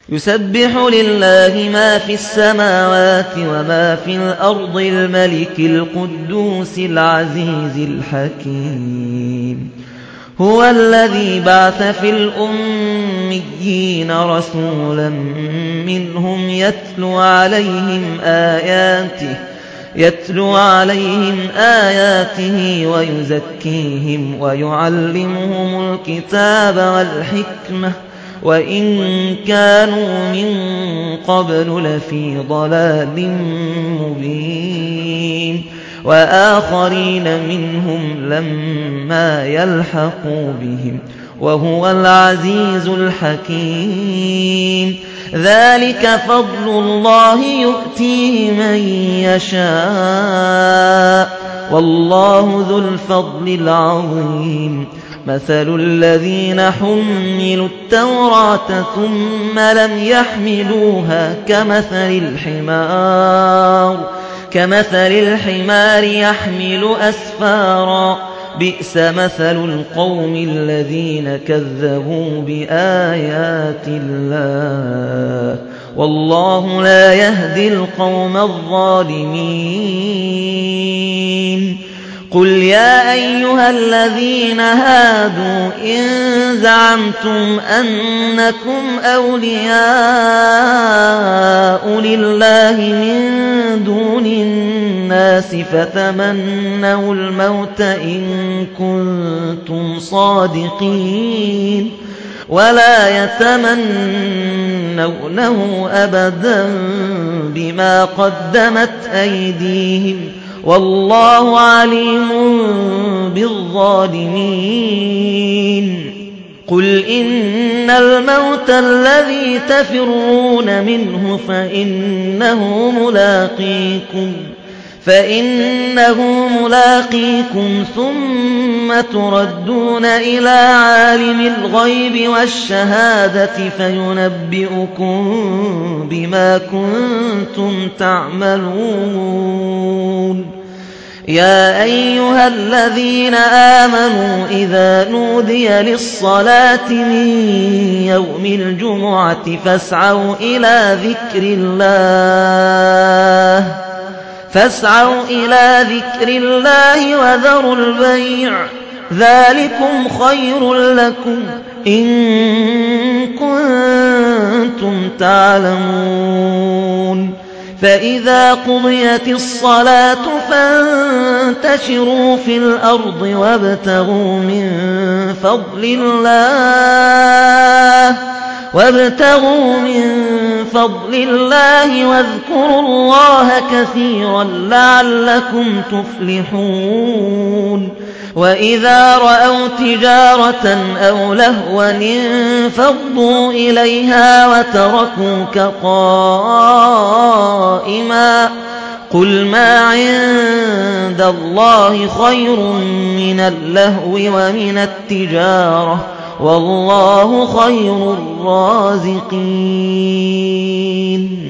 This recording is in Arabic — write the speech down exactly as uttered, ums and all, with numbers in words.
يسبح لله ما في السماوات وما في الأرض الملك القدوس العزيز الحكيم. هو الذي بعث في الأميين رسولا منهم يتلو عليهم آياته يتلو عليهم آياته ويزكيهم ويعلمهم الكتاب والحكمة وإن كانوا من قبل لفي ضلال مبين. وآخرين منهم لما يلحقوا بهم وهو العزيز الحكيم. ذلك فضل الله يؤتيه من يشاء والله ذو الفضل العظيم. مثل الذين حملوا التوراة ثم لم يحملوها كمثل الحمار كمثل الحمار يحمل أسفارا بئس مثل القوم الذين كذبوا بآيات الله والله لا يهدي القوم الظالمين. قل يا أيها الذين هادوا إن زعمتم أنكم أولياء لله من دون الناس فتمنوا الموت إن كنتم صادقين ولا يتمنونه أبدا بما قدمت أيديهم والله عليم بالظالمين. قل إن الموت الذي تفرون منه فإنه ملاقيكم فإنه ملاقيكم ثم تردون إلى عالم الغيب والشهادة فينبئكم بما كنتم تعملون. يا أيها الذين آمنوا إذا نودي للصلاة من يوم الجمعة فاسعوا إلى ذكر الله فاسعوا إلى ذكر الله وذروا البيع ذلكم خير لكم إن كنتم تعلمون. فإذا قضيت الصلاة فانتشروا في الأرض وابتغوا من فضل الله وابتغوا من فضل الله واذكروا الله كثيرا لعلكم تفلحون. وإذا رأوا تجارة أو لهوا انفضوا إليها وتركوك قائما قل ما عند الله خير من اللهو ومن التجارة والله خير الرازقين.